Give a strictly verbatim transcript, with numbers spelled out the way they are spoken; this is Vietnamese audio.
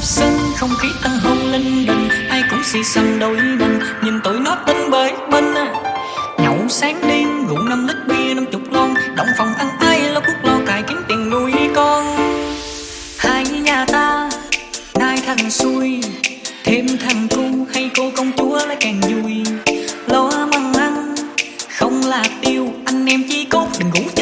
sân không khí tăng hôn linh đình, ai cũng xì xầm đôi mình, nhìn tụi nó tính bơi bên nhậu sáng đêm rượu năm lít bia năm chục lon, động phòng ăn ai lo cuốc lo cài kiếm tiền nuôi con. Hai nhà ta nay thằng xuôi, thêm thằng cu hay cô công chúa lại càng vui. Lo măng ăn không là tiêu, anh em chỉ cốt đừng ngủ.